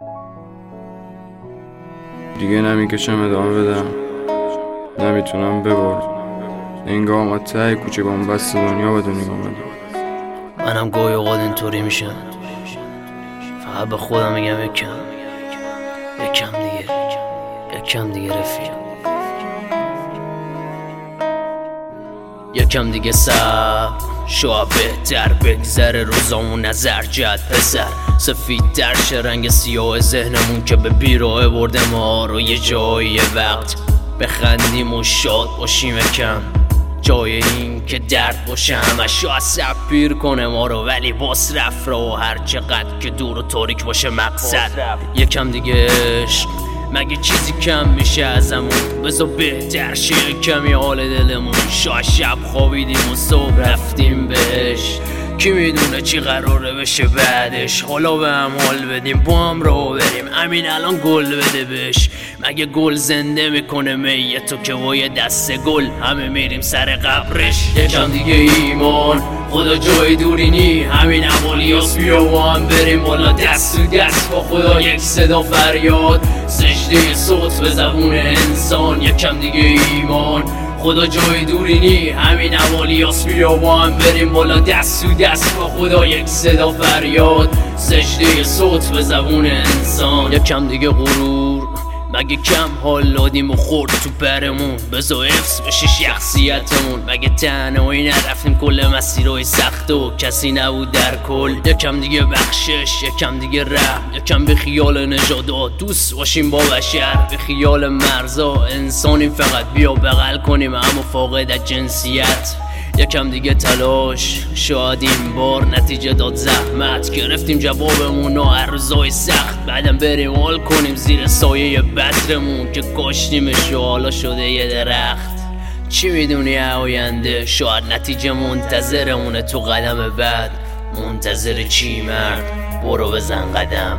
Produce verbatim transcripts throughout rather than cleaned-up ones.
دیگه نمیکشم ادامه بدم، نمیتونم ببرد انگار ما ته کوچه بنبست دنیا به دنیا اومدم. منم گاهی اوقات اینطوری میشم، فقط به خودم میگم یکم یکم دیگه یکم دیگه رفیق، یکم دیگه صبر شاید بهتر بگذره روزامون نظر جد پسر سفید در شه رنگ سیاه ذهنمون که به بیراه برده ما رو یه جایی وقت بخندیم و شاد باشیم یکم جای این که درد باشه همش شاید سپیر کنه ما رو ولی باس رفت رو هر چقدر که دور و تاریک باشه مقصد یکم دیگه عشق مگه چیزی کم میشه ازمون بذار بهتر شه کمی حال دلمون شاید شب خوابیدیم و صبح رفتیم بهش کی میدونه چی قراره بشه بعدش حالا به هم حال بدیم با هم رو بریم همین الان گل بده بهش مگه گل زنده میکنه میتو که وای دست گل همه میریم سر قبرش یکم دیگه ایمان خدا جای دوری نی همین اولیاس بیا با هم بریم بالا دست تو دست با خدا یک صدا فریاد سجده صوت به زبون انسان یکم دیگه ایمان خدا جای دوری نی همین اولیاس بیا با هم بریم بالا دست تو دست با خدا یک صدا فریاد سجده صوت به زبون انسان یکم دیگه غرور مگه کم حال دادیم و خورد تو برمون بذار حفظ بشه شخصیتمون مگه تنهایی نرفتیم کل مسیرهای سخت و کسی نبود در کل یکم دیگه بخشش یکم دیگه رحم یکم به خیال نژادات دوست باشیم با بشر به خیال مرزا انسانی فقط بیا بغل کنیم اما فاقد از جنسیت یکم دیگه تلاش شاید این بار نتیجه داد زحمت گرفتیم جوابمون و هر روزای سخت بعدم بریم حال کنیم زیر سایه بذرمون که کاشتیمش و حالا شده یه درخت چی میدونی آینده شاید نتیجه منتظرمونه تو قدم بعد منتظر چی مرد برو بزن قدم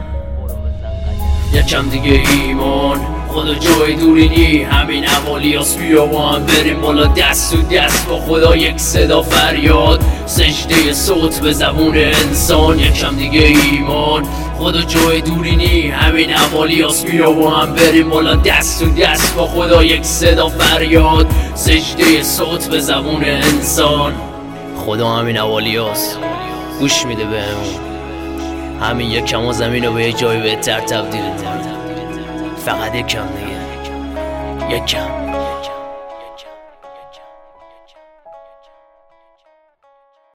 یکم دیگه ایمان خدا جای دوری نی همین اولیاس بیا با هم بریم بالا دست تو دست با خدا یک صدا فریاد سجده صوت به زبون انسان یکم دیگه ایمان خدا جای دوری نی همین اولیاس بیا با هم بریم بالا دست تو دست با خدا یک صدا فریاد سجده صوت به زبون انسان خدا همین اولیاس گوش میده بهمون همین یکم و زمین رو به یه جای بهتر تبدیل فقط یکم دیگه یکم